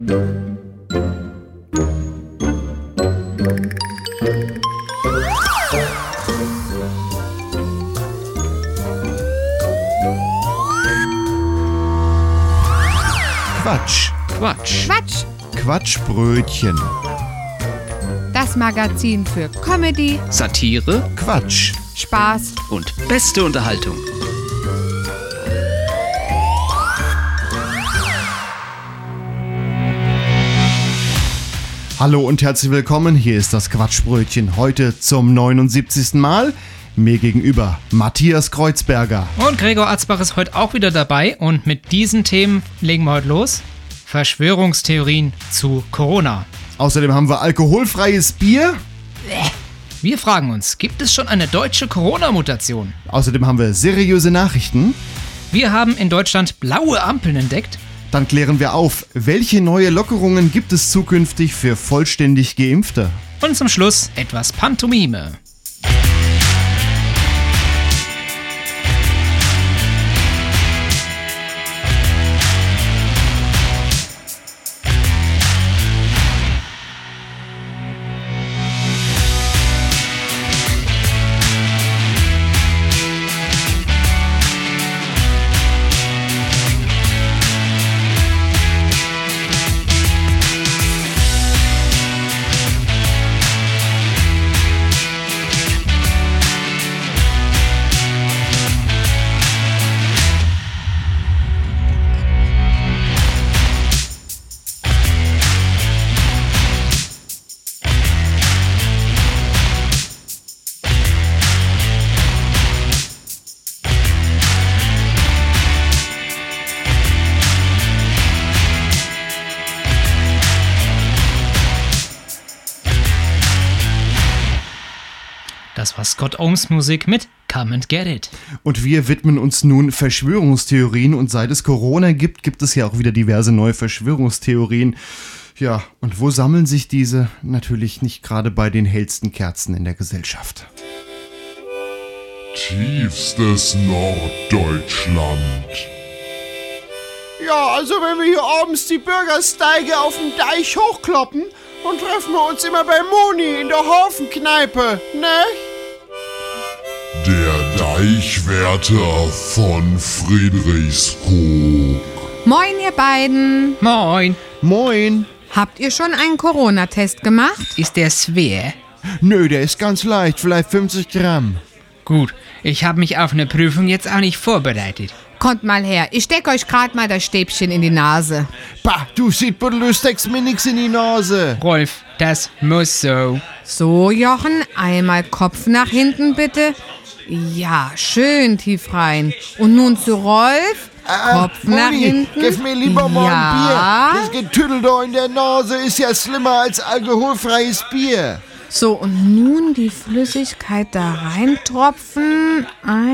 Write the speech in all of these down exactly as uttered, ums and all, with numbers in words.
Quatsch. Quatsch. Quatsch, Quatschbrötchen. das Magazin für Comedy, Satire Quatsch. Spaß. und beste Unterhaltung. Hallo und herzlich willkommen, hier ist das Quatschbrötchen, heute zum neunundsiebzigsten Mal. Mir gegenüber Matthias Kreuzberger. Und Gregor Atzbach ist heute auch wieder dabei und mit diesen Themen legen wir heute los. Verschwörungstheorien zu Corona. Außerdem haben wir alkoholfreies Bier. Wir fragen uns, gibt es schon eine deutsche Corona-Mutation? Außerdem haben wir seriöse Nachrichten. Wir haben in Deutschland blaue Ampeln entdeckt. Dann klären wir auf, welche neue Lockerungen gibt es zukünftig für vollständig Geimpfte. Und zum Schluss etwas Pantomime. Das war Scott Ohms Musik mit Come and Get It. Und wir widmen uns nun Verschwörungstheorien und seit es Corona gibt, gibt es ja auch wieder diverse neue Verschwörungstheorien. Ja, und wo sammeln sich diese? Natürlich nicht gerade bei den hellsten Kerzen in der Gesellschaft. Tiefstes Norddeutschland. Ja, also wenn wir hier abends die Bürgersteige auf dem Deich hochkloppen, dann treffen wir uns immer bei Moni in der Hafenkneipe, ne? Der Deichwärter von Friedrichskoog. Moin, ihr beiden. Moin. Moin! Habt ihr schon einen Corona-Test gemacht? Ist der schwer? Nö, der ist ganz leicht, vielleicht fünfzig Gramm. Gut, ich habe mich auf eine Prüfung jetzt auch nicht vorbereitet. Kommt mal her, ich steck euch grad mal das Stäbchen in die Nase. Bah, du Schiedbuddel, du steckst mir nix in die Nase. Rolf, das muss so. So, Jochen, einmal Kopf nach hinten bitte. Ja, schön tief rein. Und nun zu Rolf. Kopf nach Moni, hinten. gib mir lieber mal Ja. ein Bier. Das Getüdel da in der Nase ist ja schlimmer als alkoholfreies Bier. So, und nun die Flüssigkeit da reintropfen.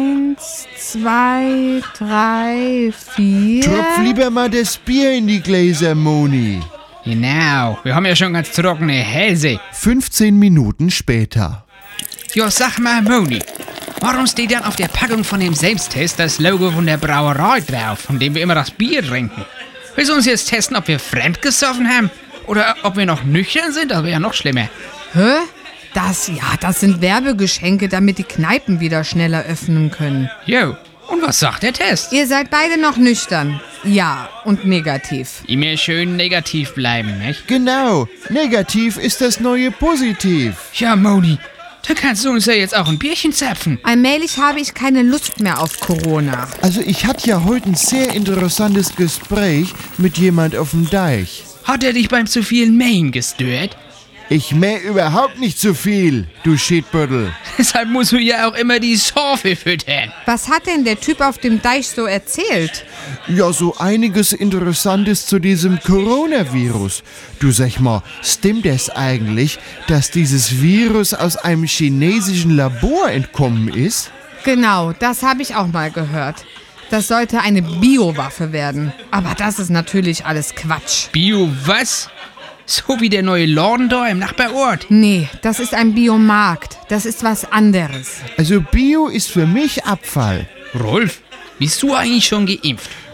Eins, zwei, drei, vier. Tropf lieber mal das Bier in die Gläser, Moni. Genau, wir haben ja schon ganz trockene Hälse. fünfzehn Minuten später. Ja, sag mal, Moni, warum steht dann auf der Packung von dem Selbsttest das Logo von der Brauerei drauf, von dem wir immer das Bier trinken? Willst du uns jetzt testen, ob wir fremdgesoffen haben? Oder ob wir noch nüchtern sind? Das wäre ja noch schlimmer. Hä? Das, ja, das sind Werbegeschenke, damit die Kneipen wieder schneller öffnen können. Jo, und was sagt der Test? Ihr seid beide noch nüchtern. Ja, und negativ. Immer schön negativ bleiben, nicht? Genau, negativ ist das neue Positiv. Ja, Moni, da kannst du uns ja jetzt auch ein Bierchen zapfen. Allmählich habe ich keine Lust mehr auf Corona. Also ich hatte ja heute ein sehr interessantes Gespräch mit jemand auf dem Deich. Hat er dich beim zu vielen Mähen gestört? Ich mäh überhaupt nicht zu viel, du Schiedbüttel. Deshalb musst du ja auch immer die Sorfe füttern. Was hat denn der Typ auf dem Deich so erzählt? Ja, so einiges Interessantes zu diesem Coronavirus. Du sag mal, stimmt es eigentlich, dass dieses Virus aus einem chinesischen Labor entkommen ist? Genau, das habe ich auch mal gehört. Das sollte eine Biowaffe werden. Aber das ist natürlich alles Quatsch. Bio was? So wie der neue Laden da im Nachbarort. Nee, das ist ein Biomarkt. Das ist was anderes. Also Bio ist für mich Abfall. Rolf, bist du eigentlich schon geimpft?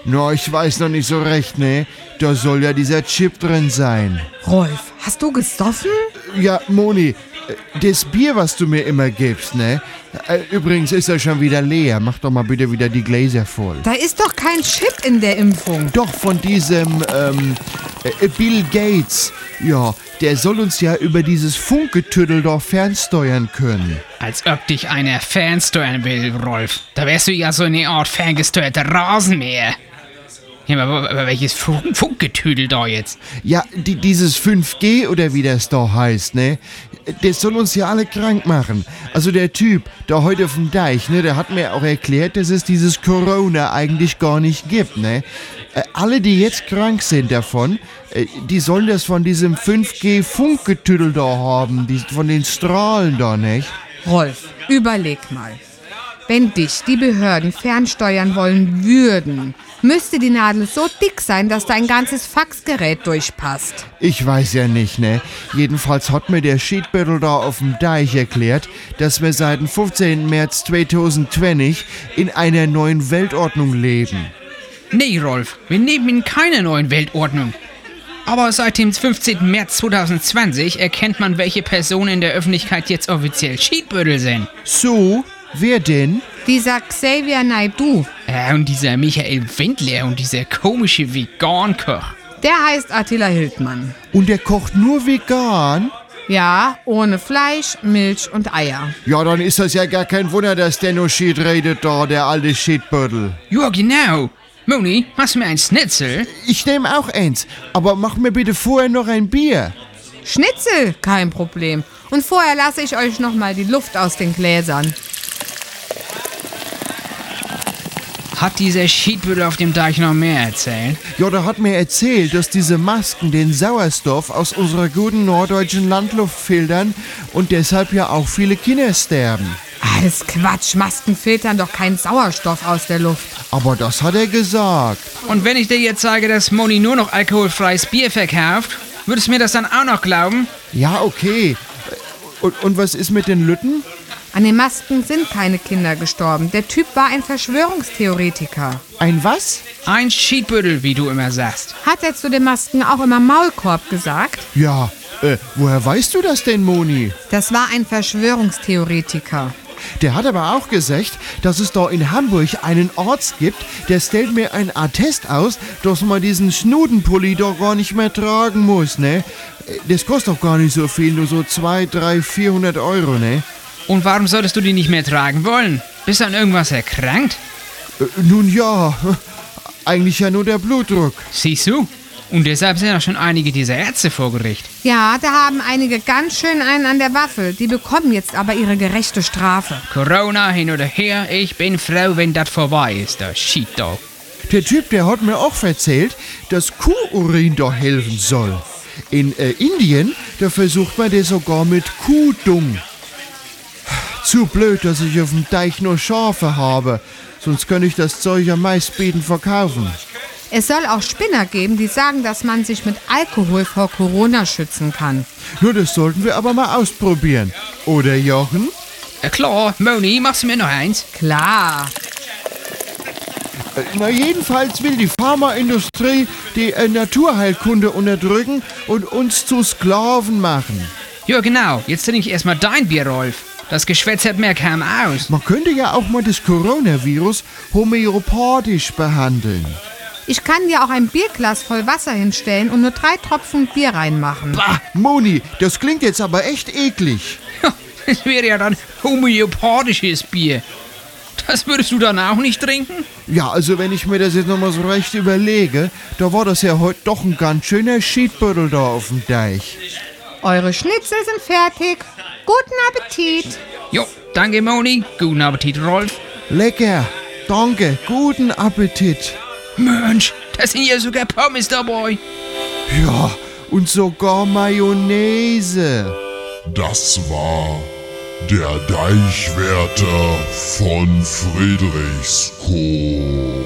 Na, ich weiß noch nicht so recht, ne? Da soll ja dieser Chip drin sein. Rolf, hast du gesoffen? Ja, Moni, das Bier, was du mir immer gibst, ne? Übrigens ist er schon wieder leer. Mach doch mal bitte wieder die Gläser voll. Da ist doch kein Chip in der Impfung. Doch, von diesem, ähm, äh, Bill Gates. Ja, der soll uns ja über dieses Funkgetüdel doch fernsteuern können. Als ob dich einer fernsteuern will, Rolf. Da wärst du ja so eine Art ferngesteuerter Rasenmäher. Ja, aber, aber welches Funk Funkgetüdel da jetzt? Ja, die, dieses fünf G oder wie das da heißt, ne? Das soll uns ja alle krank machen. Also der Typ da heute auf dem Deich, ne, der hat mir auch erklärt, dass es dieses Corona eigentlich gar nicht gibt, ne? Äh, alle, die jetzt krank sind davon, äh, die sollen das von diesem fünf G Funkgetüdel da haben, die, von den Strahlen da, nicht? Rolf, überleg mal. Wenn dich die Behörden fernsteuern wollen würden, müsste die Nadel so dick sein, dass dein ganzes Faxgerät durchpasst. Ich weiß ja nicht, ne? Jedenfalls hat mir der Schiedbüttel da auf dem Deich erklärt, dass wir seit dem fünfzehnten März zweitausendzwanzig in einer neuen Weltordnung leben. Nee, Rolf, wir leben in keiner neuen Weltordnung. Aber seit dem fünfzehnten März zweitausendzwanzig erkennt man, welche Personen in der Öffentlichkeit jetzt offiziell Schiedbüttel sind. So? Wer denn? Dieser Xavier Naidoo, Äh, und dieser Michael Wendler und dieser komische Vegan-Koch. der heißt Attila Hildmann. Und der kocht nur vegan? Ja, ohne Fleisch, Milch und Eier. Ja, dann ist das ja gar kein Wunder, dass der nur Schied redet da, der alte Schiedbüttel. Ja, genau. Moni, machst du mir ein Schnitzel? Ich nehme auch eins, aber mach mir bitte vorher noch ein Bier. Schnitzel, kein Problem. Und vorher lasse ich euch noch mal die Luft aus den Gläsern. Hat dieser Schiedbüttel auf dem Deich noch mehr erzählt? Ja, der hat mir erzählt, dass diese Masken den Sauerstoff aus unserer guten norddeutschen Landluft filtern und deshalb ja auch viele Kinder sterben. Alles Quatsch, Masken filtern doch keinen Sauerstoff aus der Luft. Aber das hat er gesagt. Und wenn ich dir jetzt sage, dass Moni nur noch alkoholfreies Bier verkauft, würdest du mir das dann auch noch glauben? Ja, okay. Und, und was ist mit den Lütten? An den Masken sind keine Kinder gestorben. Der Typ war ein Verschwörungstheoretiker. Ein was? Ein Schiedbüttel, wie du immer sagst. Hat er zu den Masken auch immer Maulkorb gesagt? Ja, äh, woher weißt du das denn, Moni? Das war ein Verschwörungstheoretiker. Der hat aber auch gesagt, dass es da in Hamburg einen Arzt gibt, der stellt mir ein Attest aus, dass man diesen Schnudenpulli doch gar nicht mehr tragen muss, ne? Das kostet doch gar nicht so viel, nur so zwei, drei, vierhundert Euro, ne? Und warum solltest du die nicht mehr tragen wollen? Bist du an irgendwas erkrankt? Äh, nun ja, eigentlich ja nur der Blutdruck. Siehst du? Und deshalb sind auch schon einige dieser Ärzte vor Gericht. Ja, da haben einige ganz schön einen an der Waffel. Die bekommen jetzt aber ihre gerechte Strafe. Corona hin oder her, ich bin froh, wenn das vorbei ist, der Schiedog. Der Typ, der hat mir auch erzählt, dass Kuhurin doch helfen soll. In äh, Indien, da versucht man das sogar mit Kuhdung. Zu blöd, dass ich auf dem Deich nur Schafe habe. Sonst könnte ich das Zeug am meistbieten verkaufen. Es soll auch Spinner geben, die sagen, dass man sich mit Alkohol vor Corona schützen kann. Nur das sollten wir aber mal ausprobieren. Oder, Jochen? Ja klar, Moni, machst du mir noch eins? Klar. Äh, Na jedenfalls will die Pharmaindustrie die äh, Naturheilkunde unterdrücken und uns zu Sklaven machen. Ja genau, jetzt trinke ich erstmal dein Bier, Rolf. Das Geschwätz hat mehr kaum aus. Man könnte ja auch mal das Coronavirus homöopathisch behandeln. Ich kann dir auch ein Bierglas voll Wasser hinstellen und nur drei Tropfen Bier reinmachen. Bah, Moni, das klingt jetzt aber echt eklig. Das wäre ja dann homöopathisches Bier. Das würdest du dann auch nicht trinken? Ja, also wenn ich mir das jetzt nochmal so recht überlege, da war das ja heute doch ein ganz schöner Schiedbüttel da auf dem Deich. Eure Schnitzel sind fertig. Guten Appetit. Jo, danke Moni. Guten Appetit, Rolf. Lecker, danke, guten Appetit. Mensch, da sind ja sogar Pommes dabei. Ja, und sogar Mayonnaise. Das war der Deichwärter von Friedrichskoog.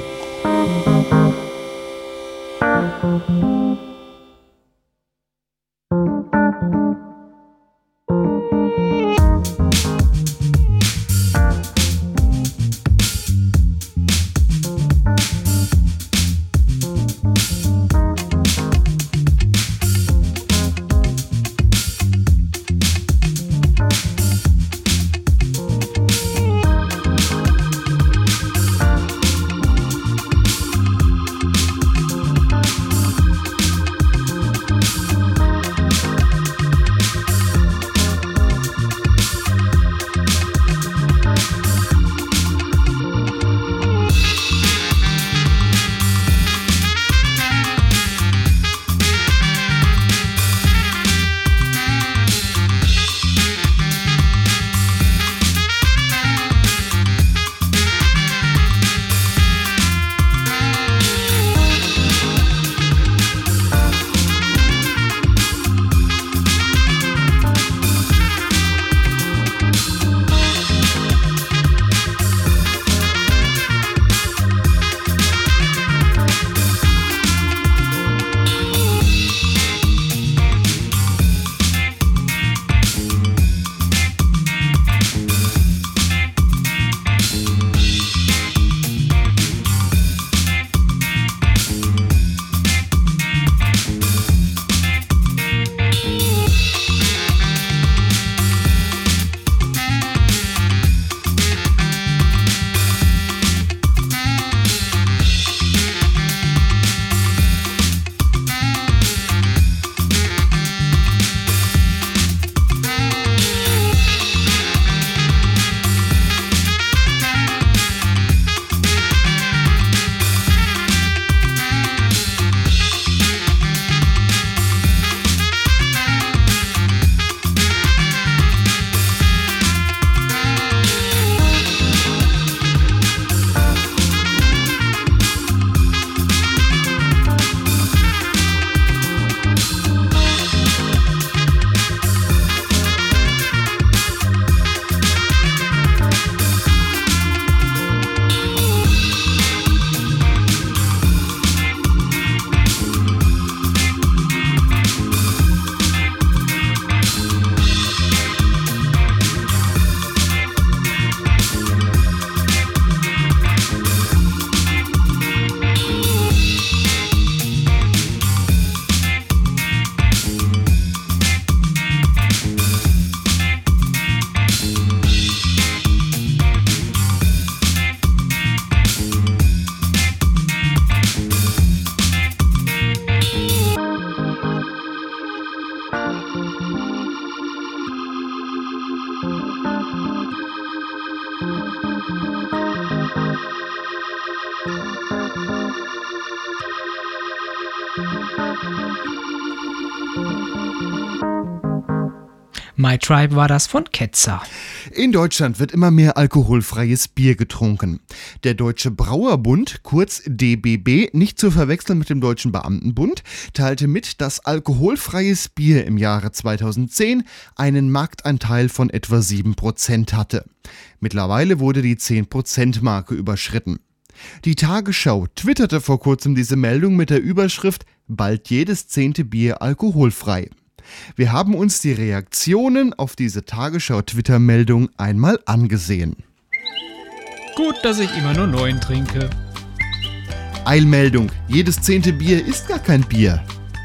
My Tribe war das von Ketzer. In Deutschland wird immer mehr alkoholfreies Bier getrunken. Der Deutsche Brauerbund, kurz D B B, nicht zu verwechseln mit dem Deutschen Beamtenbund, teilte mit, dass alkoholfreies Bier im Jahre zweitausendzehn einen Marktanteil von etwa sieben Prozent hatte. Mittlerweile wurde die zehn Prozent Marke überschritten. Die Tagesschau twitterte vor kurzem diese Meldung mit der Überschrift „Bald jedes zehnte Bier alkoholfrei". Wir haben uns die Reaktionen auf diese Tagesschau-Twitter-Meldung einmal angesehen. Gut, dass ich immer nur neun trinke. Eilmeldung: Jedes zehnte Bier ist gar kein Bier.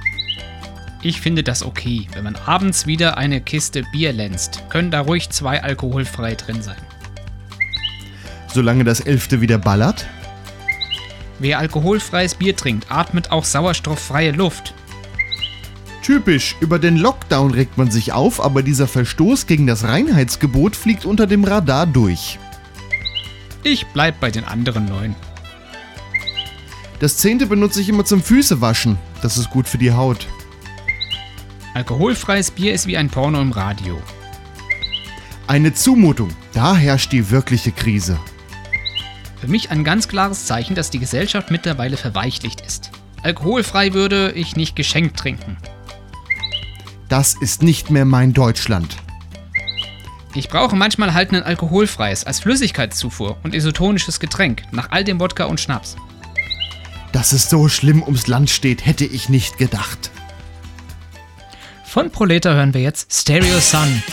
Ich finde das okay. Wenn man abends wieder eine Kiste Bier länzt, können da ruhig zwei alkoholfrei drin sein. Solange das elfte wieder ballert. Wer alkoholfreies Bier trinkt, atmet auch sauerstofffreie Luft. Typisch, über den Lockdown regt man sich auf, aber dieser Verstoß gegen das Reinheitsgebot fliegt unter dem Radar durch. Ich bleib bei den anderen neun. Das zehnte benutze ich immer zum Füßewaschen. Das ist gut für die Haut. Alkoholfreies Bier ist wie ein Porno im Radio. Eine Zumutung. Da herrscht die wirkliche Krise. Für mich ein ganz klares Zeichen, dass die Gesellschaft mittlerweile verweichlicht ist. Alkoholfrei würde ich nicht geschenkt trinken. Das ist nicht mehr mein Deutschland. Ich brauche manchmal halt ein alkoholfreies als Flüssigkeitszufuhr und isotonisches Getränk, nach all dem Wodka und Schnaps. Dass es so schlimm ums Land steht, hätte ich nicht gedacht. Von Proleter hören wir jetzt Stereo Sun.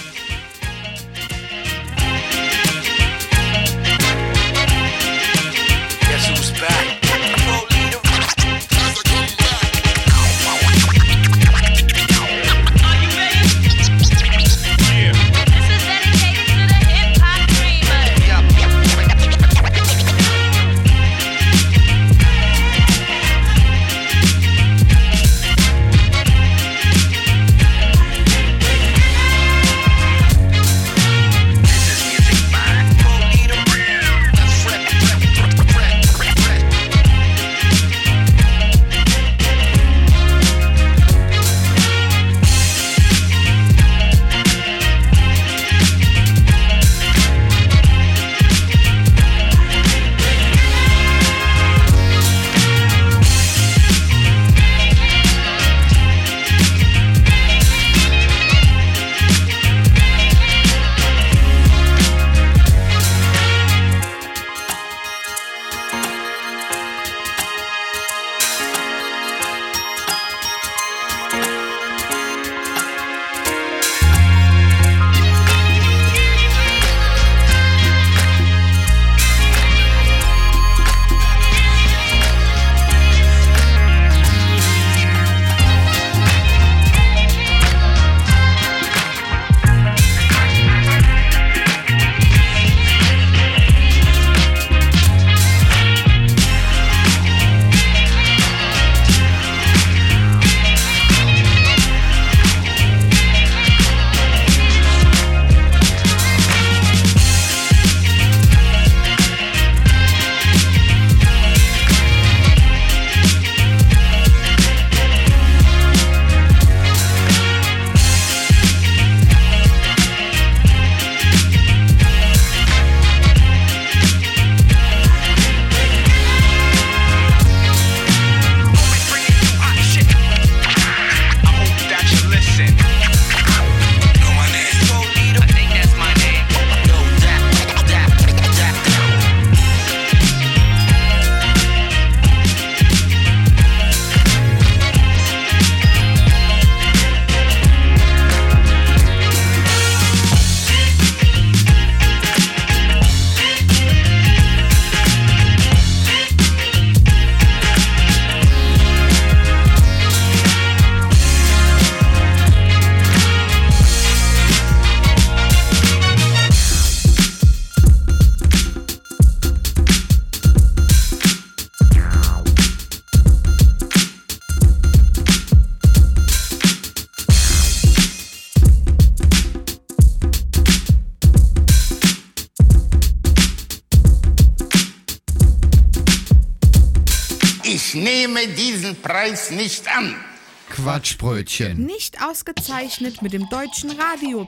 Ich nehme diesen Preis nicht an. Quatschbrötchen. Nicht ausgezeichnet mit dem Deutschen Radio.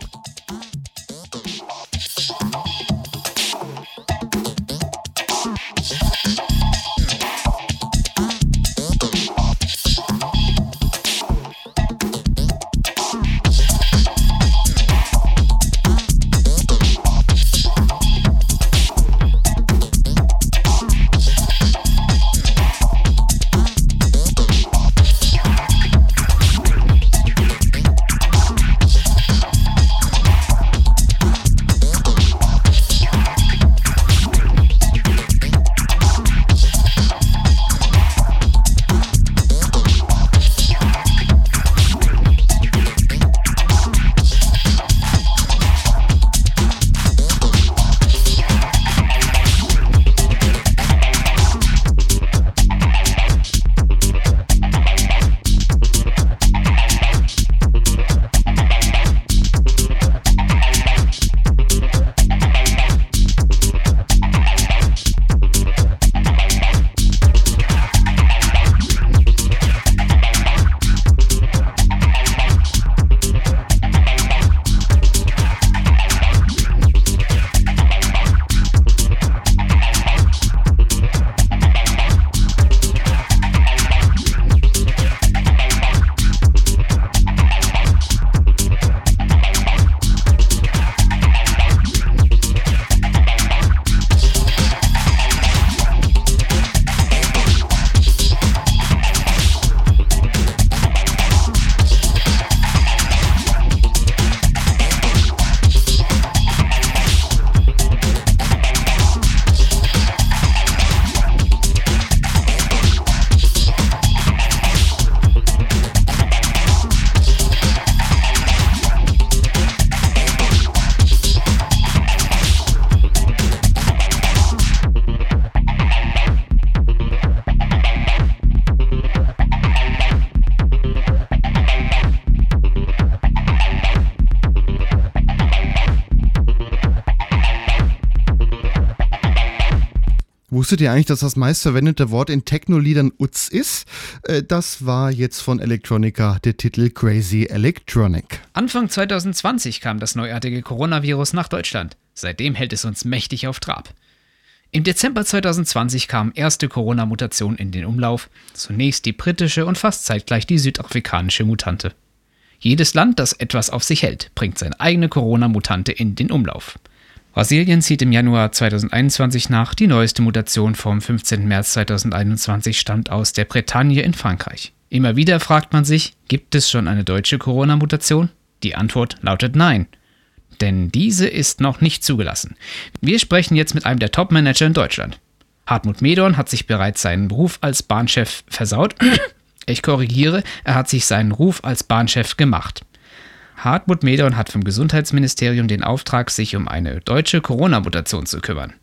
Wusstet ihr eigentlich, dass das meistverwendete Wort in Techno-Liedern Utz ist? Äh, das war jetzt von Electronica der Titel Crazy Electronic. Anfang zwanzig zwanzig kam das neuartige Coronavirus nach Deutschland. Seitdem hält es uns mächtig auf Trab. Im Dezember zwanzig zwanzig kamen erste Corona-Mutationen in den Umlauf. Zunächst die britische und fast zeitgleich die südafrikanische Mutante. Jedes Land, das etwas auf sich hält, bringt seine eigene Corona-Mutante in den Umlauf. Brasilien zieht im Januar zwanzig einundzwanzig nach. Die neueste Mutation vom fünfzehnten März zwanzig einundzwanzig stammt aus der Bretagne in Frankreich. Immer wieder fragt man sich, gibt es schon eine deutsche Corona-Mutation? Die Antwort lautet nein. Denn diese ist noch nicht zugelassen. Wir sprechen jetzt mit einem der Top-Manager in Deutschland. Hartmut Medorn hat sich bereits seinen Beruf als Bahnchef versaut. Ich korrigiere, er hat sich seinen Ruf als Bahnchef gemacht. Hartmut Medorn hat vom Gesundheitsministerium den Auftrag, sich um eine deutsche Corona-Mutation zu kümmern.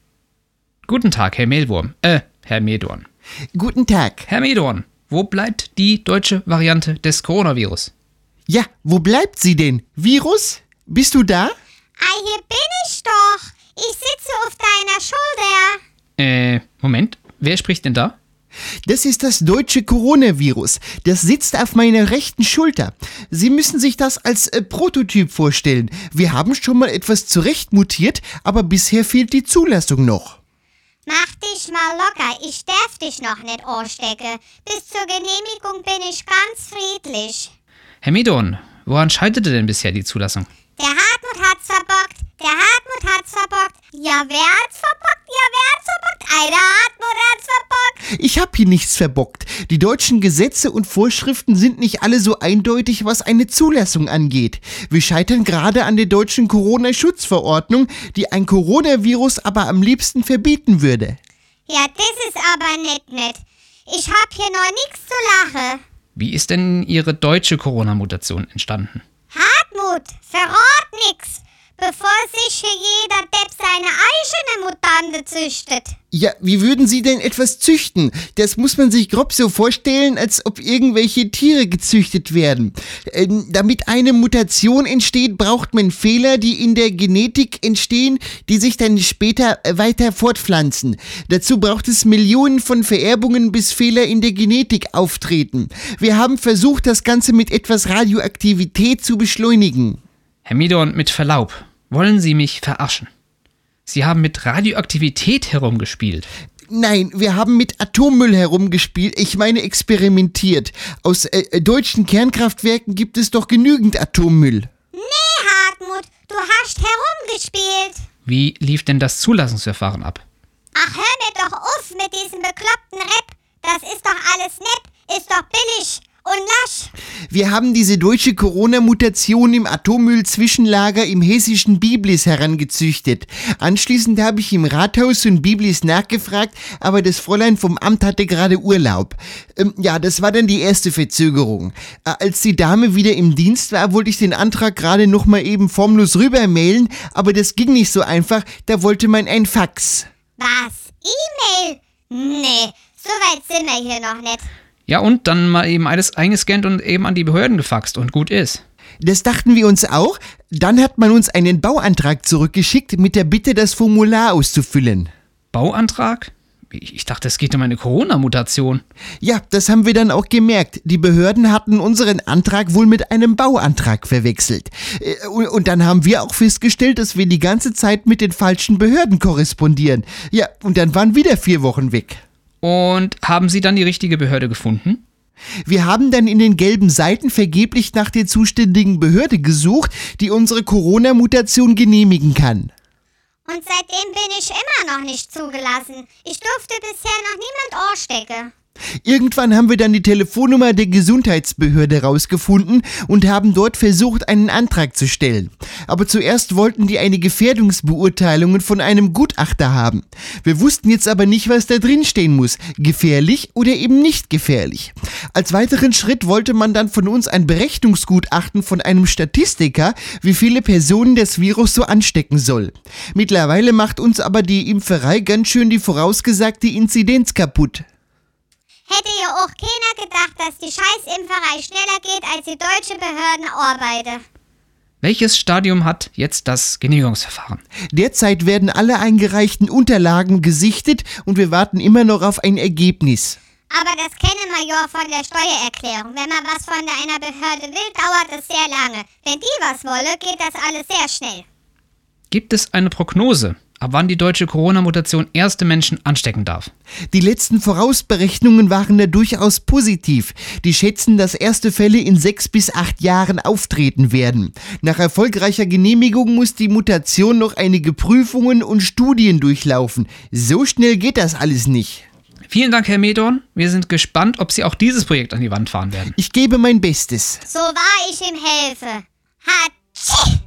Guten Tag, Herr Mehlwurm. Äh, Herr Medorn. Guten Tag. Herr Medorn, wo bleibt die deutsche Variante des Coronavirus? Ja, wo bleibt sie denn? Virus? Bist du da? Ah, hier bin ich doch. Ich sitze auf deiner Schulter. Äh, Moment. Wer spricht denn da? Das ist das deutsche Coronavirus. Das sitzt auf meiner rechten Schulter. Sie müssen sich das als äh, Prototyp vorstellen. Wir haben schon mal etwas zurechtmutiert, aber bisher fehlt die Zulassung noch. Mach dich mal locker. Ich darf dich noch nicht anstecken. Bis zur Genehmigung bin ich ganz friedlich. Herr Medorn, woran scheiterte denn bisher die Zulassung? Der Hartmut hat's verbockt. Der Hartmut hat's verbockt. Ja, wer hat's verbockt? Ja, wer hat's verbockt? Ei, der Hartmut hat's verbockt. Ich hab hier nichts verbockt. Die deutschen Gesetze und Vorschriften sind nicht alle so eindeutig, was eine Zulassung angeht. Wir scheitern gerade an der deutschen Corona-Schutzverordnung, die ein Coronavirus aber am liebsten verbieten würde. Ja, das ist aber nicht nett. Ich hab hier noch nichts zu lachen. Wie ist denn Ihre deutsche Corona-Mutation entstanden? Hartmut, verrat nix. bevor sich hier jeder Depp seine eigene Mutante züchtet. Ja, wie würden Sie denn etwas züchten? Das muss man sich grob so vorstellen, als ob irgendwelche Tiere gezüchtet werden. Ähm, damit eine Mutation entsteht, braucht man Fehler, die in der Genetik entstehen, die sich dann später weiter fortpflanzen. Dazu braucht es Millionen von Vererbungen, bis Fehler in der Genetik auftreten. Wir haben versucht, das Ganze mit etwas Radioaktivität zu beschleunigen. Herr Medorn, mit Verlaub, wollen Sie mich verarschen? Sie haben mit Radioaktivität herumgespielt. Nein, wir haben mit Atommüll herumgespielt, ich meine experimentiert. Aus äh, deutschen Kernkraftwerken gibt es doch genügend Atommüll. Nee, Hartmut, du hast herumgespielt. Wie lief denn das Zulassungsverfahren ab? Ach, hör mir doch auf mit diesem bekloppten Rap. Das ist doch alles nett, ist doch billig und lasch. Wir haben diese deutsche Corona-Mutation im Atommüll-Zwischenlager im hessischen Biblis herangezüchtet. Anschließend habe ich im Rathaus und Biblis nachgefragt, aber das Fräulein vom Amt hatte gerade Urlaub. Ähm, ja, das war dann die erste Verzögerung. Äh, als die Dame wieder im Dienst war, wollte ich den Antrag gerade noch mal eben formlos rübermailen, aber das ging nicht so einfach, da wollte man ein Fax. Was? E-Mail? Nee, so weit sind wir hier noch nicht. Ja, und dann mal eben alles eingescannt und eben an die Behörden gefaxt und gut ist. Das dachten wir uns auch. Dann hat man uns einen Bauantrag zurückgeschickt mit der Bitte, das Formular auszufüllen. Bauantrag? Ich dachte, es geht um eine Corona-Mutation. Ja, das haben wir dann auch gemerkt. Die Behörden hatten unseren Antrag wohl mit einem Bauantrag verwechselt. Und dann haben wir auch festgestellt, dass wir die ganze Zeit mit den falschen Behörden korrespondieren. Ja, und dann waren wieder vier Wochen weg. Und haben Sie dann die richtige Behörde gefunden? Wir haben dann in den gelben Seiten vergeblich nach der zuständigen Behörde gesucht, die unsere Corona-Mutation genehmigen kann. Und seitdem bin ich immer noch nicht zugelassen. Ich durfte bisher noch niemand Ohrstecke. Irgendwann haben wir dann die Telefonnummer der Gesundheitsbehörde rausgefunden und haben dort versucht, einen Antrag zu stellen. Aber zuerst wollten die eine Gefährdungsbeurteilung von einem Gutachter haben. Wir wussten jetzt aber nicht, was da drin stehen muss. Gefährlich oder eben nicht gefährlich. Als weiteren Schritt wollte man dann von uns ein Berechnungsgutachten von einem Statistiker, wie viele Personen das Virus so anstecken soll. Mittlerweile macht uns aber die Impferei ganz schön die vorausgesagte Inzidenz kaputt. Hätte ja auch keiner gedacht, dass die Scheißimpferei schneller geht als die deutsche Behördenarbeit. Welches Stadium hat jetzt das Genehmigungsverfahren? Derzeit werden alle eingereichten Unterlagen gesichtet und wir warten immer noch auf ein Ergebnis. Aber das kennen wir ja von der Steuererklärung. Wenn man was von einer Behörde will, dauert es sehr lange. Wenn die was wolle, geht das alles sehr schnell. Gibt es eine Prognose, ab wann die deutsche Corona-Mutation erste Menschen anstecken darf? Die letzten Vorausberechnungen waren da durchaus positiv. Die schätzen, dass erste Fälle in sechs bis acht Jahren auftreten werden. Nach erfolgreicher Genehmigung muss die Mutation noch einige Prüfungen und Studien durchlaufen. So schnell geht das alles nicht. Vielen Dank, Herr Medorn. Wir sind gespannt, ob Sie auch dieses Projekt an die Wand fahren werden. Ich gebe mein Bestes. So wahr ich ihm helfe. Hatschi!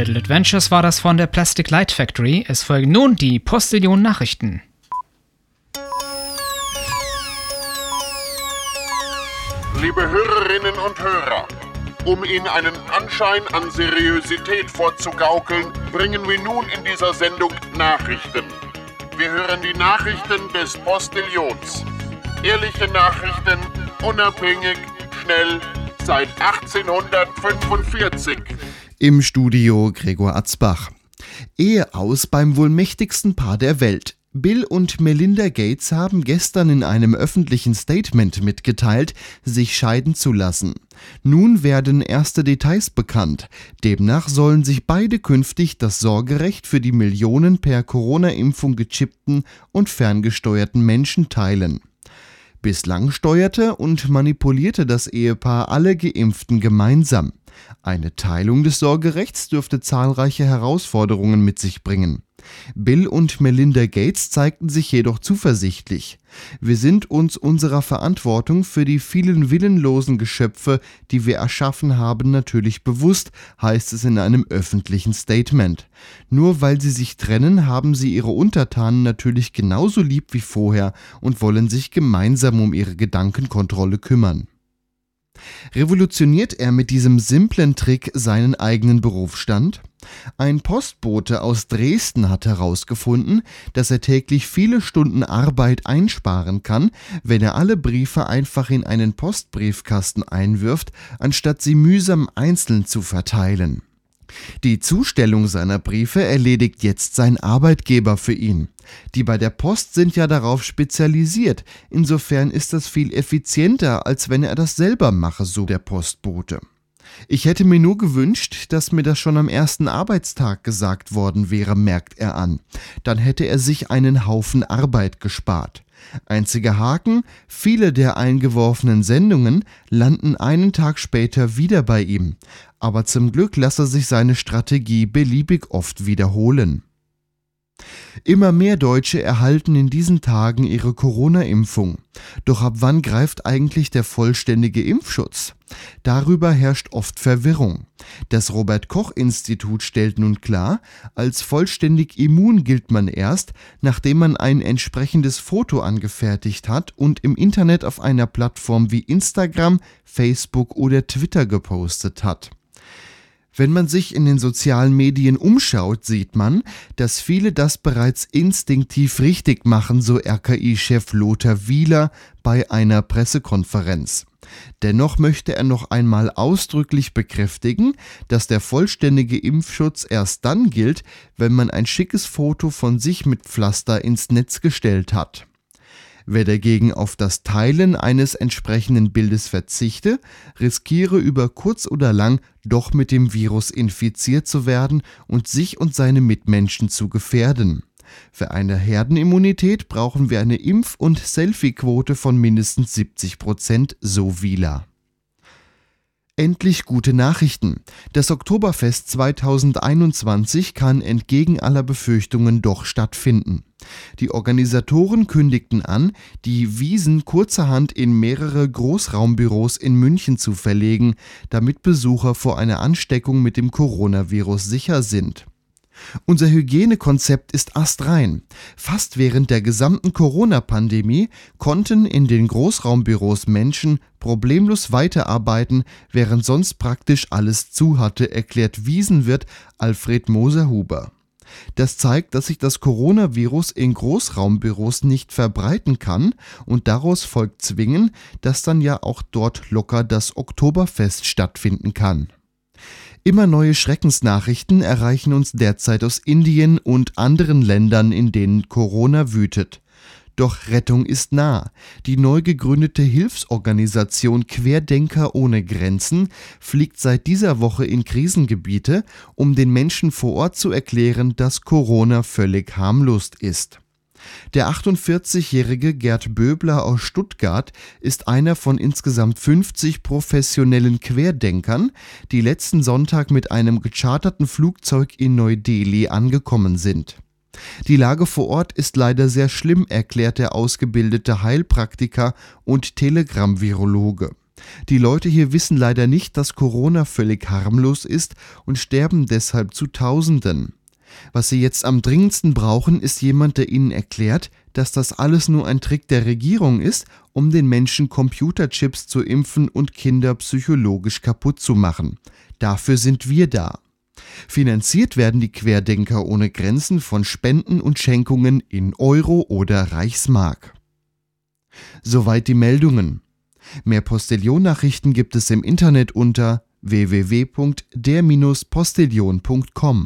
Little Adventures war das von der Plastic Light Factory. Es folgen nun die Postillon-Nachrichten. Liebe Hörerinnen und Hörer, um Ihnen einen Anschein an Seriosität vorzugaukeln, bringen wir nun in dieser Sendung Nachrichten. Wir hören die Nachrichten des Postillons. Ehrliche Nachrichten, unabhängig, schnell, seit achtzehnhundertfünfundvierzig. Im Studio Gregor Atzbach. Ehe aus beim wohl mächtigsten Paar der Welt. Bill und Melinda Gates haben gestern in einem öffentlichen Statement mitgeteilt, sich scheiden zu lassen. Nun werden erste Details bekannt. Demnach sollen sich beide künftig das Sorgerecht für die Millionen per Corona-Impfung gechippten und ferngesteuerten Menschen teilen. Bislang steuerte und manipulierte das Ehepaar alle Geimpften gemeinsam. Eine Teilung des Sorgerechts dürfte zahlreiche Herausforderungen mit sich bringen. Bill und Melinda Gates zeigten sich jedoch zuversichtlich. Wir sind uns unserer Verantwortung für die vielen willenlosen Geschöpfe, die wir erschaffen haben, natürlich bewusst, heißt es in einem öffentlichen Statement. Nur weil sie sich trennen, haben sie ihre Untertanen natürlich genauso lieb wie vorher und wollen sich gemeinsam um ihre Gedankenkontrolle kümmern. Revolutioniert er mit diesem simplen Trick seinen eigenen Berufsstand? Ein Postbote aus Dresden hat herausgefunden, dass er täglich viele Stunden Arbeit einsparen kann, wenn er alle Briefe einfach in einen Postbriefkasten einwirft, anstatt sie mühsam einzeln zu verteilen. Die Zustellung seiner Briefe erledigt jetzt sein Arbeitgeber für ihn. Die bei der Post sind ja darauf spezialisiert. Insofern ist das viel effizienter, als wenn er das selber mache, so der Postbote. Ich hätte mir nur gewünscht, dass mir das schon am ersten Arbeitstag gesagt worden wäre, merkt er an. Dann hätte er sich einen Haufen Arbeit gespart. Einziger Haken, viele der eingeworfenen Sendungen landen einen Tag später wieder bei ihm. Aber zum Glück lasse sich seine Strategie beliebig oft wiederholen. Immer mehr Deutsche erhalten in diesen Tagen ihre Corona-Impfung. Doch ab wann greift eigentlich der vollständige Impfschutz? Darüber herrscht oft Verwirrung. Das Robert-Koch-Institut stellt nun klar, als vollständig immun gilt man erst, nachdem man ein entsprechendes Foto angefertigt hat und im Internet auf einer Plattform wie Instagram, Facebook oder Twitter gepostet hat. Wenn man sich in den sozialen Medien umschaut, sieht man, dass viele das bereits instinktiv richtig machen, so R K I-Chef Lothar Wieler bei einer Pressekonferenz. Dennoch möchte er noch einmal ausdrücklich bekräftigen, dass der vollständige Impfschutz erst dann gilt, wenn man ein schickes Foto von sich mit Pflaster ins Netz gestellt hat. Wer dagegen auf das Teilen eines entsprechenden Bildes verzichte, riskiere über kurz oder lang doch mit dem Virus infiziert zu werden und sich und seine Mitmenschen zu gefährden. Für eine Herdenimmunität brauchen wir eine Impf- und Selfie-Quote von mindestens siebzig Prozent, so Wieler. Endlich gute Nachrichten. Das Oktoberfest zweitausendeinundzwanzig kann entgegen aller Befürchtungen doch stattfinden. Die Organisatoren kündigten an, die Wiesn kurzerhand in mehrere Großraumbüros in München zu verlegen, damit Besucher vor einer Ansteckung mit dem Coronavirus sicher sind. Unser Hygienekonzept ist astrein. Fast während der gesamten Corona-Pandemie konnten in den Großraumbüros Menschen problemlos weiterarbeiten, während sonst praktisch alles zu hatte, erklärt Wiesnwirt Alfred Moser-Huber. Das zeigt, dass sich das Coronavirus in Großraumbüros nicht verbreiten kann und daraus folgt zwingend, dass dann ja auch dort locker das Oktoberfest stattfinden kann. Immer neue Schreckensnachrichten erreichen uns derzeit aus Indien und anderen Ländern, in denen Corona wütet. Doch Rettung ist nah. Die neu gegründete Hilfsorganisation Querdenker ohne Grenzen fliegt seit dieser Woche in Krisengebiete, um den Menschen vor Ort zu erklären, dass Corona völlig harmlos ist. Der achtundvierzigjährige Gerd Böbler aus Stuttgart ist einer von insgesamt fünfzig professionellen Querdenkern, die letzten Sonntag mit einem gecharterten Flugzeug in Neu-Delhi angekommen sind. Die Lage vor Ort ist leider sehr schlimm, erklärt der ausgebildete Heilpraktiker und Telegram-Virologe. Die Leute hier wissen leider nicht, dass Corona völlig harmlos ist und sterben deshalb zu Tausenden. Was sie jetzt am dringendsten brauchen, ist jemand, der ihnen erklärt, dass das alles nur ein Trick der Regierung ist, um den Menschen Computerchips zu impfen und Kinder psychologisch kaputt zu machen. Dafür sind wir da. Finanziert werden die Querdenker ohne Grenzen von Spenden und Schenkungen in Euro oder Reichsmark. Soweit die Meldungen. Mehr Postillon-Nachrichten gibt es im Internet unter w w w punkt der Bindestrich postillon punkt com.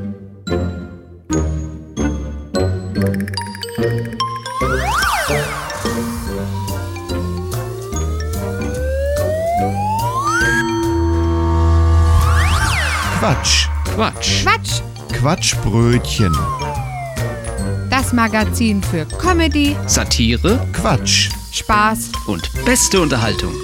Quatsch. Quatsch. Quatsch, Quatschbrötchen. das Magazin für Comedy, Satire Quatsch. Spaß und beste Unterhaltung.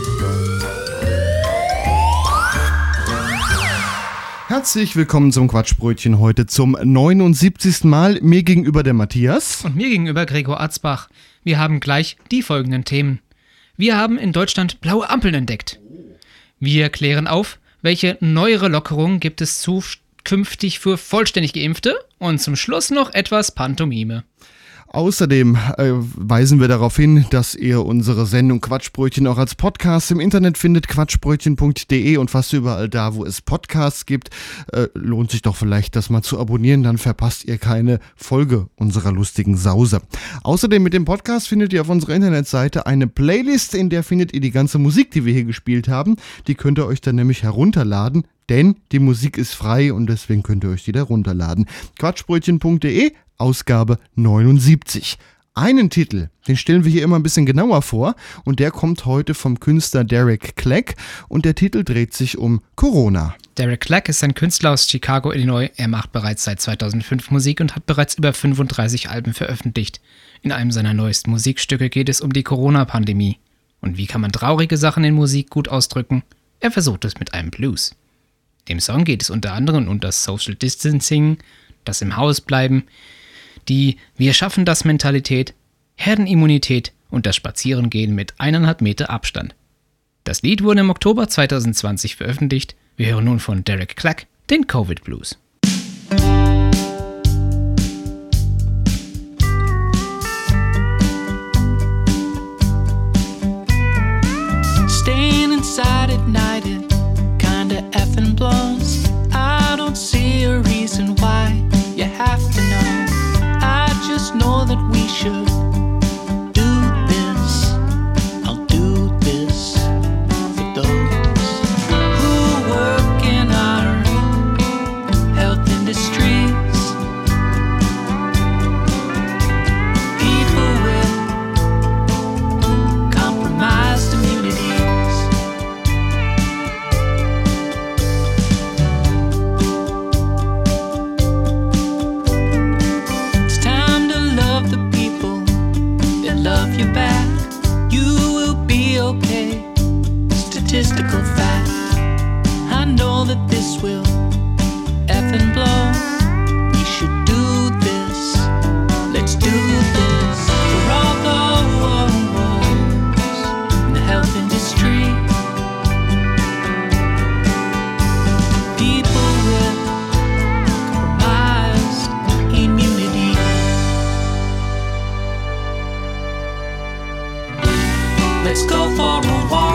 Herzlich willkommen zum Quatschbrötchen heute zum neunundsiebzigsten Mal. Mir gegenüber der Matthias. Und mir gegenüber Gregor Arzbach. Wir haben gleich die folgenden Themen. Wir haben in Deutschland blaue Ampeln entdeckt. Wir klären auf, welche neuere Lockerungen gibt es zukünftig für vollständig Geimpfte? Und zum Schluss noch etwas Pantomime. Außerdem äh, weisen wir darauf hin, dass ihr unsere Sendung Quatschbrötchen auch als Podcast im Internet findet, quatschbrötchen punkt de und fast überall da, wo es Podcasts gibt. Äh, lohnt sich doch vielleicht, das mal zu abonnieren, dann verpasst ihr keine Folge unserer lustigen Sause. Außerdem mit dem Podcast findet ihr auf unserer Internetseite eine Playlist, in der findet ihr die ganze Musik, die wir hier gespielt haben. Die könnt ihr euch dann nämlich herunterladen, denn die Musik ist frei und deswegen könnt ihr euch die da runterladen. quatschbrötchen punkt de, Ausgabe neunundsiebzig. Einen Titel, den stellen wir hier immer ein bisschen genauer vor und der kommt heute vom Künstler Derek Clack und der Titel dreht sich um Corona. Derek Clack ist ein Künstler aus Chicago, Illinois. Er macht bereits seit zweitausendfünf Musik und hat bereits über fünfunddreißig Alben veröffentlicht. In einem seiner neuesten Musikstücke geht es um die Corona-Pandemie. Und wie kann man traurige Sachen in Musik gut ausdrücken? Er versucht es mit einem Blues. Dem Song geht es unter anderem um das Social Distancing, das im Haus bleiben, die Wir-schaffen-das-Mentalität, Herdenimmunität und das Spazierengehen mit eineinhalb Meter Abstand. Das Lied wurde im Oktober zweitausendzwanzig veröffentlicht. Wir hören nun von Derek Clack den Covid Blues. Staying inside at night, it kinda effing blows. I don't see a reason why you have to know. I just know that we should do this. I'll do this for those who work in our health industries. People with compromised immunities. It's time to love the people that love you back. You will be okay. Statistical fact. I know that this will effing blow. We should do this. Let's do this for all those in the health industry. People with compromised immunity. Let's go for a walk.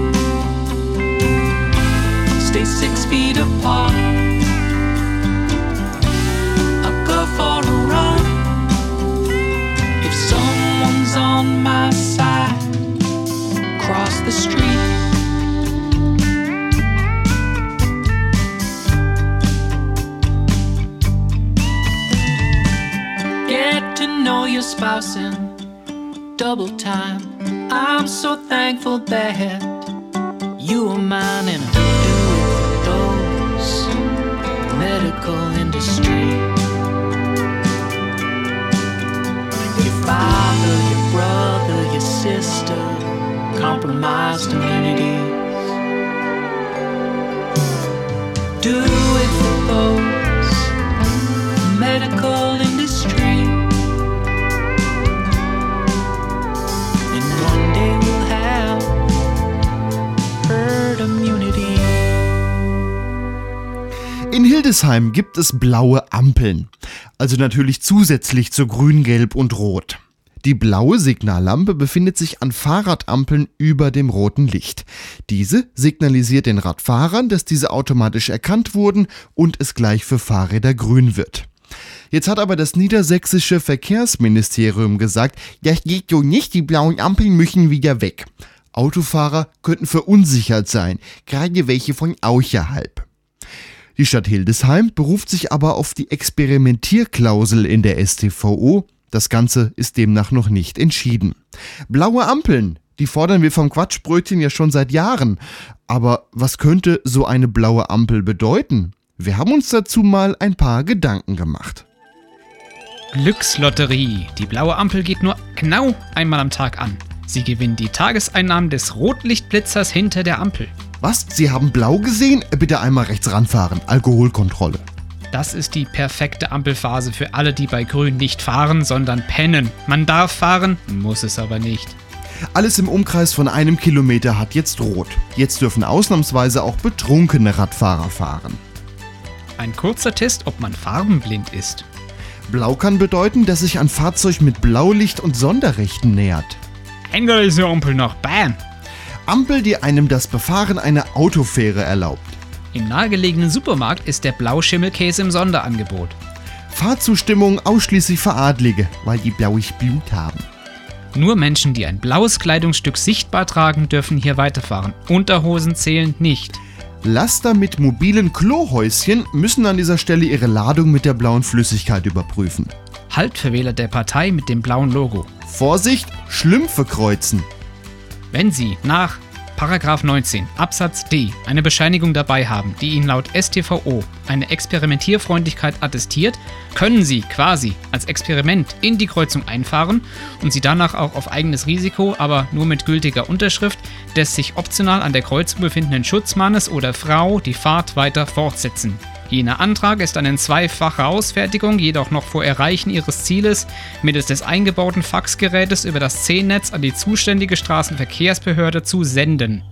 Stay six feet apart. I'll go for a run. If someone's on my side, cross the street. Get to know your spouse in double time. I'm so thankful that you are mine, and I do it for those medical industry. Your father, your brother, your sister, compromised immunities. Do it for those medical industry. And one day we'll have In Hildesheim gibt es blaue Ampeln, also natürlich zusätzlich zu grün, gelb und rot. Die blaue Signallampe befindet sich an Fahrradampeln über dem roten Licht. Diese signalisiert den Radfahrern, dass diese automatisch erkannt wurden und es gleich für Fahrräder grün wird. Jetzt hat aber das niedersächsische Verkehrsministerium gesagt, das geht so nicht, die blauen Ampeln müssen wieder weg. Autofahrer könnten verunsichert sein, gerade welche von außerhalb. Die Stadt Hildesheim beruft sich aber auf die Experimentierklausel in der S T V O. Das Ganze ist demnach noch nicht entschieden. Blaue Ampeln, die fordern wir vom Quatschbrötchen ja schon seit Jahren. Aber was könnte so eine blaue Ampel bedeuten? Wir haben uns dazu mal ein paar Gedanken gemacht. Glückslotterie. Die blaue Ampel geht nur genau einmal am Tag an. Sie gewinnt die Tageseinnahmen des Rotlichtblitzers hinter der Ampel. Was? Sie haben blau gesehen? Bitte einmal rechts ranfahren. Alkoholkontrolle. Das ist die perfekte Ampelphase für alle, die bei Grün nicht fahren, sondern pennen. Man darf fahren, muss es aber nicht. Alles im Umkreis von einem Kilometer hat jetzt rot. Jetzt dürfen ausnahmsweise auch betrunkene Radfahrer fahren. Ein kurzer Test, ob man farbenblind ist. Blau kann bedeuten, dass sich ein Fahrzeug mit Blaulicht und Sonderrechten nähert. Hängt diese Ampel nach Bahn? Ampel, die einem das Befahren einer Autofähre erlaubt. Im nahegelegenen Supermarkt ist der Blauschimmelkäse im Sonderangebot. Fahrzustimmung ausschließlich für Adlige, weil die blaues Blut haben. Nur Menschen, die ein blaues Kleidungsstück sichtbar tragen, dürfen hier weiterfahren. Unterhosen zählen nicht. Laster mit mobilen Klohäuschen müssen an dieser Stelle ihre Ladung mit der blauen Flüssigkeit überprüfen. Halt für Wähler der Partei mit dem blauen Logo. Vorsicht, Schlümpfe kreuzen. Wenn Sie nach Paragraph neunzehn Absatz D eine Bescheinigung dabei haben, die Ihnen laut S T V O eine Experimentierfreundlichkeit attestiert, können Sie quasi als Experiment in die Kreuzung einfahren und Sie danach auch auf eigenes Risiko, aber nur mit gültiger Unterschrift des sich optional an der Kreuzung befindenden Schutzmannes oder Frau die Fahrt weiter fortsetzen. Jener Antrag ist dann in zweifacher Ausfertigung, jedoch noch vor Erreichen Ihres Zieles, mittels des eingebauten Faxgerätes über das C-Netz an die zuständige Straßenverkehrsbehörde zu senden.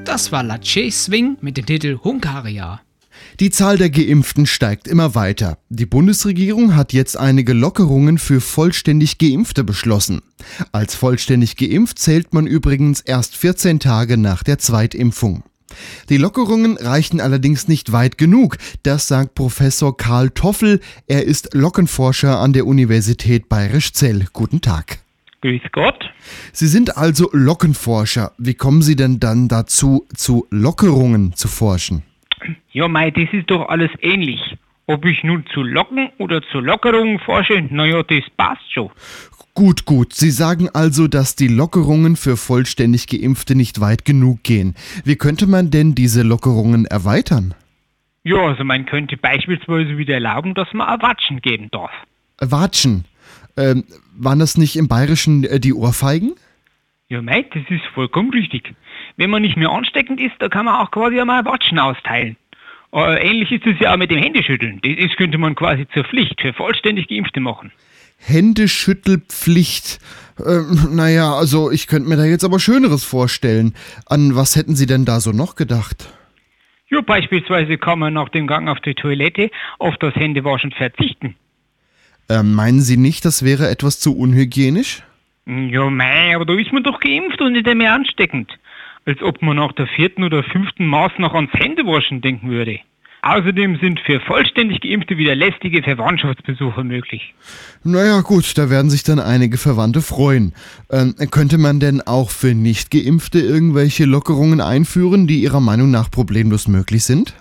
Das war Lache Swing mit dem Titel Hungaria. Die Zahl der Geimpften steigt immer weiter. Die Bundesregierung hat jetzt einige Lockerungen für vollständig Geimpfte beschlossen. Als vollständig geimpft zählt man übrigens erst vierzehn Tage nach der Zweitimpfung. Die Lockerungen reichen allerdings nicht weit genug, das sagt Professor Karl Toffel. Er ist Lockenforscher an der Universität Bayerisch-Zell. Guten Tag. Grüß Gott. Sie sind also Lockenforscher. Wie kommen Sie denn dann dazu, zu Lockerungen zu forschen? Ja, mei, das ist doch alles ähnlich. Ob ich nun zu Locken oder zu Lockerungen forsche, naja, das passt schon. Gut, gut. Sie sagen also, dass die Lockerungen für vollständig Geimpfte nicht weit genug gehen. Wie könnte man denn diese Lockerungen erweitern? Ja, also man könnte beispielsweise wieder erlauben, dass man ein Watschen geben darf. Watschen? Ähm, waren das nicht im Bayerischen äh, die Ohrfeigen? Ja, mei, das ist vollkommen richtig. Wenn man nicht mehr ansteckend ist, da kann man auch quasi einmal Watschen austeilen. Äh, ähnlich ist es ja auch mit dem Händeschütteln. Das, das könnte man quasi zur Pflicht für vollständig Geimpfte machen. Händeschüttelpflicht. Ähm, naja, also ich könnte mir da jetzt aber Schöneres vorstellen. An was hätten Sie denn da so noch gedacht? Ja, beispielsweise kann man nach dem Gang auf die Toilette auf das Händewaschen verzichten. Ähm, meinen Sie nicht, das wäre etwas zu unhygienisch? Ja, mei, aber da ist man doch geimpft und nicht mehr ansteckend. Als ob man nach der vierten oder fünften Maß noch ans Händewaschen denken würde. Außerdem sind für vollständig Geimpfte wieder lästige Verwandtschaftsbesuche möglich. Naja gut, da werden sich dann einige Verwandte freuen. Ähm, könnte man denn auch für Nicht-Geimpfte irgendwelche Lockerungen einführen, die Ihrer Meinung nach problemlos möglich sind?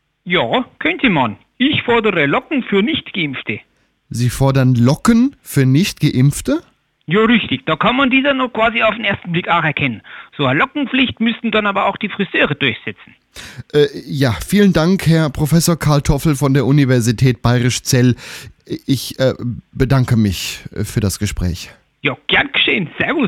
Ja, könnte man. Ich fordere Locken für Nicht-Geimpfte. Sie fordern Locken für Nicht-Geimpfte? Ja, richtig. Da kann man die dann noch quasi auf den ersten Blick auch erkennen. So eine Lockenpflicht müssten dann aber auch die Friseure durchsetzen. Äh, ja, vielen Dank, Herr Professor Karl Toffel von der Universität Bayerisch-Zell. Ich äh, bedanke mich für das Gespräch. Ja, gern geschehen. Servus.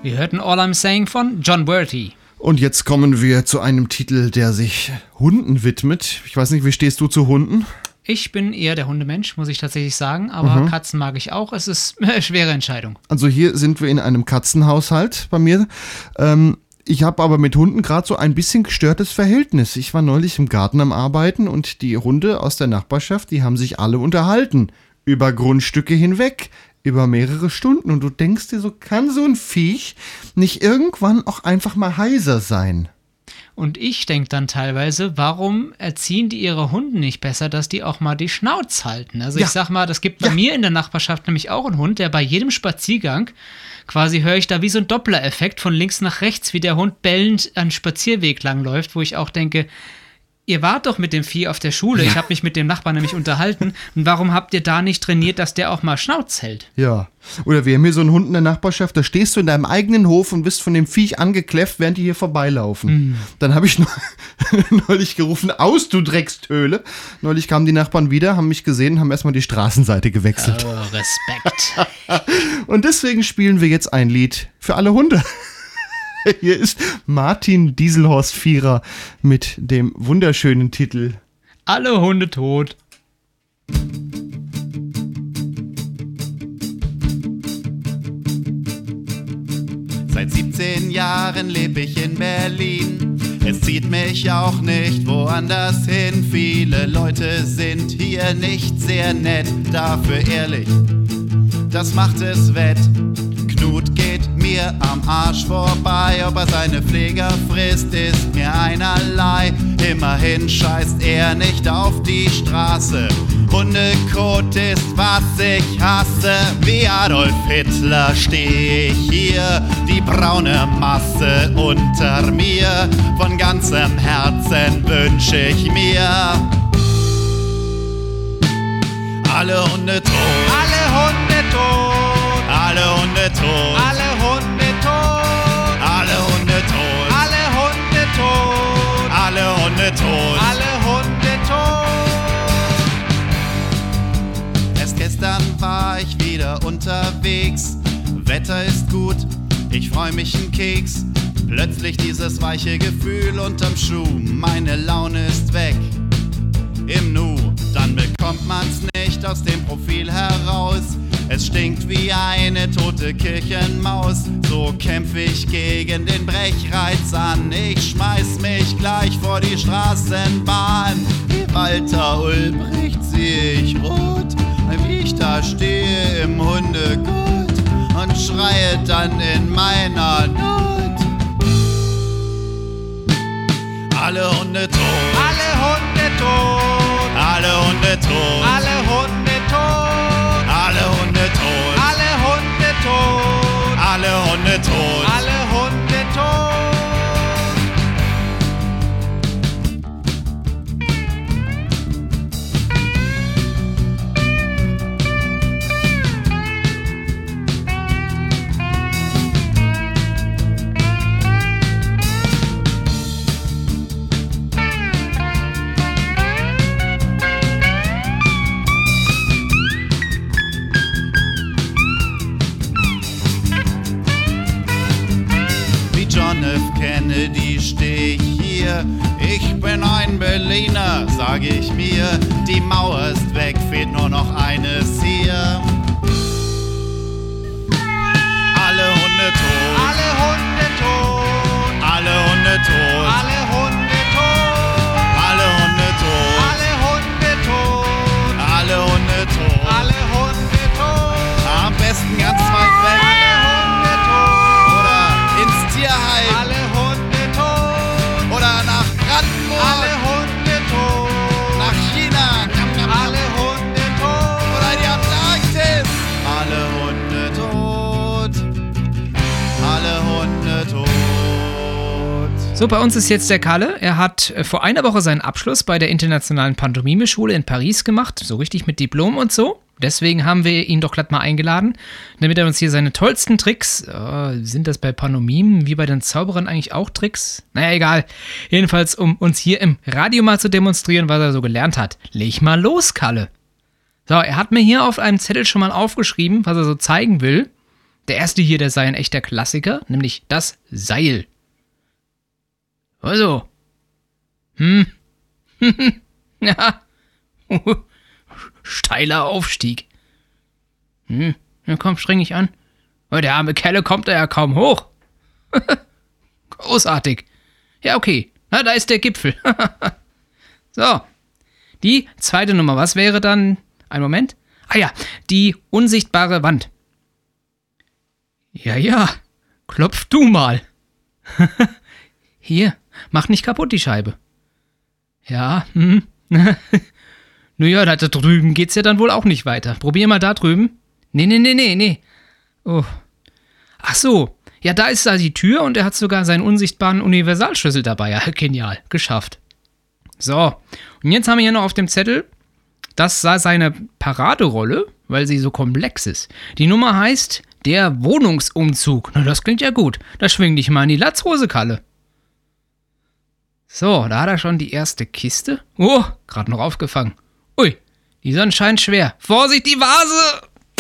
Wir hörten All I'm Saying von John Bertie. Und jetzt kommen wir zu einem Titel, der sich Hunden widmet. Ich weiß nicht, wie stehst du zu Hunden? Ich bin eher der Hundemensch, muss ich tatsächlich sagen, aber mhm. Katzen mag ich auch. Es ist eine schwere Entscheidung. Also hier sind wir in einem Katzenhaushalt bei mir. Ähm, ich habe aber mit Hunden gerade so ein bisschen gestörtes Verhältnis. Ich war neulich im Garten am Arbeiten und die Hunde aus der Nachbarschaft, die haben sich alle unterhalten. Über Grundstücke hinweg. Über mehrere Stunden. Und du denkst dir so, kann so ein Viech nicht irgendwann auch einfach mal heiser sein? Und ich denke dann teilweise, warum erziehen die ihre Hunde nicht besser, dass die auch mal die Schnauze halten? Also ja. ich sag mal, das gibt bei ja. mir in der Nachbarschaft nämlich auch einen Hund, der bei jedem Spaziergang, quasi höre ich da wie so ein Doppler-Effekt von links nach rechts, wie der Hund bellend einen Spazierweg lang läuft, wo ich auch denke, ihr wart doch mit dem Vieh auf der Schule, ja. ich habe mich mit dem Nachbarn nämlich unterhalten, und warum habt ihr da nicht trainiert, dass der auch mal Schnauz hält? Ja, oder wir haben hier so einen Hund in der Nachbarschaft, da stehst du in deinem eigenen Hof und bist von dem Viech angekläfft, während die hier vorbeilaufen. Mhm. Dann habe ich neulich gerufen, aus, du Dreckstöle. Neulich kamen die Nachbarn wieder, haben mich gesehen, haben erstmal die Straßenseite gewechselt. Oh, Respekt. Und deswegen spielen wir jetzt ein Lied für alle Hunde. Hier ist Martin Dieselhorst-Vierer mit dem wunderschönen Titel Alle Hunde tot. Seit siebzehn Jahren lebe ich in Berlin. Es zieht mich auch nicht woanders hin. Viele Leute sind hier nicht sehr nett, dafür ehrlich, das macht es wett. Knut geht mir am Arsch vorbei, ob er seine Pfleger frisst, ist mir einerlei. Immerhin scheißt er nicht auf die Straße. Hundekot ist, was ich hasse. Wie Adolf Hitler steh ich hier, die braune Masse unter mir. Von ganzem Herzen wünsch ich mir alle Hunde tot. Alle Hunde tot. Alle Hunde tot. Alle Hunde tot. Alle Hunde tot. Alle Hunde tot. Alle Hunde tot. Alle Hunde tot. Erst gestern war ich wieder unterwegs. Wetter ist gut, ich freu mich n Keks. Plötzlich dieses weiche Gefühl unterm Schuh. Meine Laune ist weg. Im Nu, dann bekommt man's nicht aus dem Profil heraus. Es stinkt wie eine tote Kirchenmaus. So kämpf ich gegen den Brechreiz an. Ich schmeiß mich gleich vor die Straßenbahn. Wie Walter Ulbricht seh ich rot, wie ich da stehe im Hundekot und schreie dann in meiner Not. Alle Hunde tot. Alle Hunde tot. Alle Hunde tot. Alle Hunde tot. Alle Hunde tot. Alle Hunde tot. Alle Hunde tot. Alle Hunde tot. Kennedy steh ich hier. Ich bin ein Berliner, sag ich mir. Die Mauer ist weg, fehlt nur noch eines hier. Alle Hunde tot. Alle Hunde tot. Alle Hunde tot. Alle Hunde tot. Alle Hunde tot. Alle Hunde tot. Alle Hunde tot. Alle Hunde tot. Am besten ganz weit weg. Alle Hunde tot. Oder ins Tierheim. Alle Hunde tot. Oder nach Brandenburg. Alle Hunde tot. Nach China. Alle Hunde tot. Oder in die Antarktis. Alle Hunde tot. Alle Hunde tot. So, bei uns ist jetzt der Kalle. Er hat äh, vor einer Woche seinen Abschluss bei der Internationalen Pantomime-Schule in Paris gemacht. So richtig mit Diplom und so. Deswegen haben wir ihn doch glatt mal eingeladen, damit er uns hier seine tollsten Tricks, oh, sind das bei Pantomimen wie bei den Zauberern eigentlich auch Tricks? Naja, egal. Jedenfalls, um uns hier im Radio mal zu demonstrieren, was er so gelernt hat. Leg mal los, Kalle. So, er hat mir hier auf einem Zettel schon mal aufgeschrieben, was er so zeigen will. Der erste hier, der sei ein echter Klassiker, nämlich das Seil. Also. Hm. Ja. Steiler Aufstieg. Hm. Ja, komm, streng dich an. Aber der arme Kerle kommt da ja kaum hoch. Großartig. Ja, okay. Na, da ist der Gipfel. So. Die zweite Nummer, was wäre dann... Ein Moment. Ah ja, die unsichtbare Wand. Ja, ja. Klopf du mal. Hier, mach nicht kaputt die Scheibe. Ja, hm. Naja, da drüben geht's ja dann wohl auch nicht weiter. Probier mal da drüben. Nee, nee, nee, nee, nee. Oh. Ach so. Ja, da ist da die Tür und er hat sogar seinen unsichtbaren Universalschlüssel dabei. Ja, genial. Geschafft. So. Und jetzt haben wir hier noch auf dem Zettel, das sei seine Paraderolle, weil sie so komplex ist. Die Nummer heißt der Wohnungsumzug. Na, das klingt ja gut. Da schwing dich mal in die Latzhose, Kalle. So, da hat er schon die erste Kiste. Oh, gerade noch aufgefangen. Ui, die ist anscheinend schwer. Vorsicht, die Vase!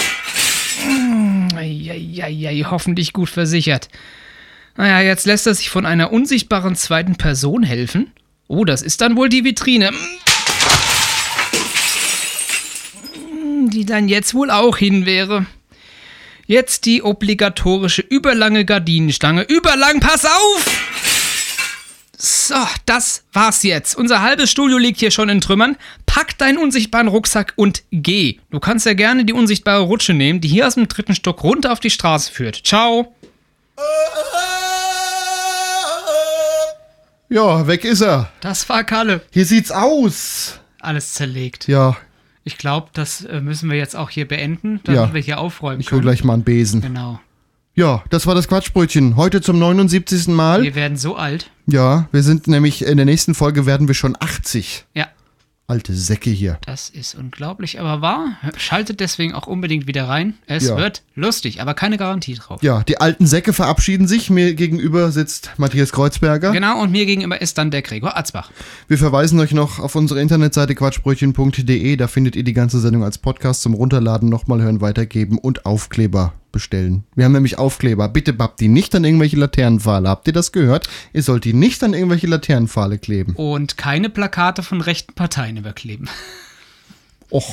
Eieiei, hoffentlich gut versichert. Naja, jetzt lässt er sich von einer unsichtbaren zweiten Person helfen. Oh, das ist dann wohl die Vitrine. Die dann jetzt wohl auch hin wäre. Jetzt die obligatorische überlange Gardinenstange. Überlang, pass auf! So, das war's jetzt. Unser halbes Studio liegt hier schon in Trümmern. Pack deinen unsichtbaren Rucksack und geh. Du kannst ja gerne die unsichtbare Rutsche nehmen, die hier aus dem dritten Stock runter auf die Straße führt. Ciao. Ja, weg ist er. Das war Kalle. Hier sieht's aus. Alles zerlegt. Ja. Ich glaube, das äh, müssen wir jetzt auch hier beenden, damit Ja. wir hier aufräumen Ich hol können. gleich mal einen Besen. Genau. Ja, das war das Quatschbrötchen. Heute zum neunundsiebzigsten Mal. Wir werden so alt. Ja, wir sind nämlich, in der nächsten Folge werden wir schon achtzig. Ja. Alte Säcke hier. Das ist unglaublich, aber wahr. Schaltet deswegen auch unbedingt wieder rein. Es Ja. wird lustig, aber keine Garantie drauf. Ja, die alten Säcke verabschieden sich. Mir gegenüber sitzt Matthias Kreuzberger. Genau, und mir gegenüber ist dann der Gregor Atzbach. Wir verweisen euch noch auf unsere Internetseite quatschbrötchen punkt de. Da findet ihr die ganze Sendung als Podcast zum Runterladen, nochmal hören, weitergeben und Aufkleber bestellen. Wir haben nämlich Aufkleber. Bitte babbt die nicht an irgendwelche Laternenpfahle. Habt ihr das gehört? Ihr sollt die nicht an irgendwelche Laternenpfahle kleben. Und keine Plakate von rechten Parteien überkleben. Och.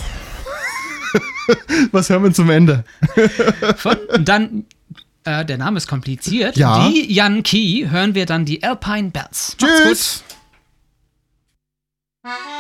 Was hören wir zum Ende? Von, dann, äh, der Name ist kompliziert. Ja. Die Yankee hören wir dann die Alpine Bells. Macht's Tschüss. gut.